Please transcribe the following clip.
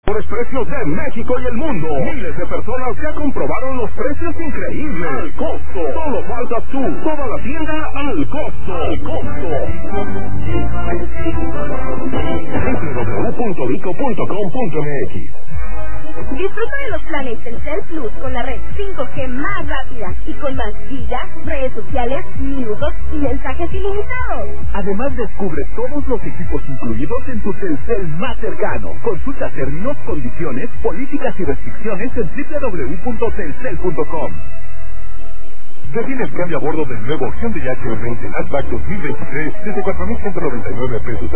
Mejores precios de México y el mundo. Miles de personas ya comprobaron los precios increíbles. Al costo. Solo faltas tú. Toda la tienda al costo. Al costo. www.vico.com.mx. Disfruta de los planes Telcel Plus con la red 5G más rápida y con más gigas, redes sociales, minutos y mensajes ilimitados. Además, descubre todos los equipos incluidos en tu Telcel más cercano. Consulta términos, condiciones, políticas y restricciones en www.telcel.com. Define el cambio a bordo del nuevo Hyundai H20 Hatchback 2023 desde 4,199 pesos.